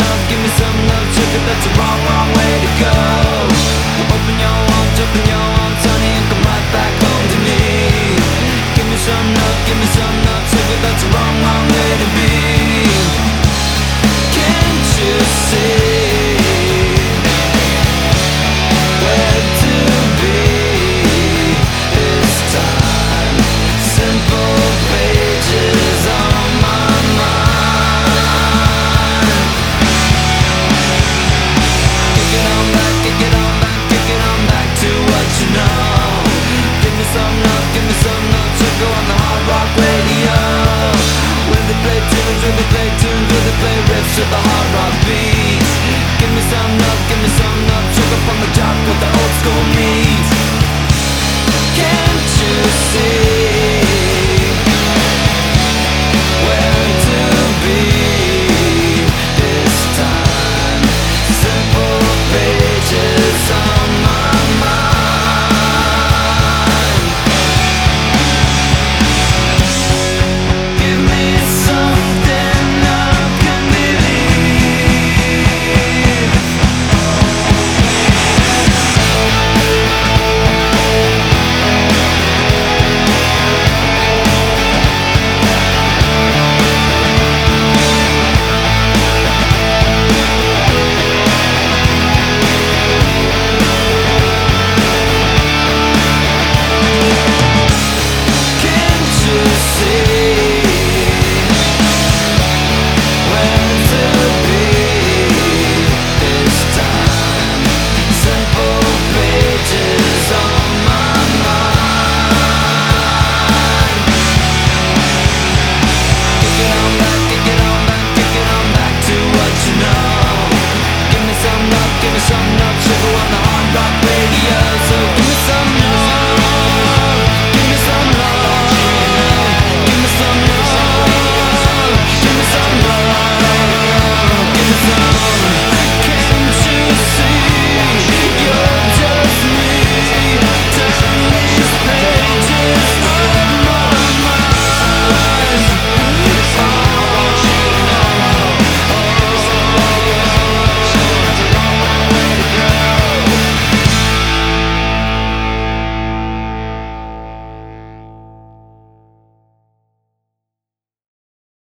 some love, sugar, that's the wrong, wrong way to go. Open your arms, honey, and come right back home to me. Give me some love, sugar, that's the wrong, wrong way to be. Can't you see where to be this time? Simple pages on my mind. Kick it on back, kick it on back, kick it on back to what you know. Give me some love, sugar on the hard rock radio. Where they play tunes, where they play tunes, where they play riffs with the hard rock beats. Give me some love, sugar from the jock with the old school meat. Can't you see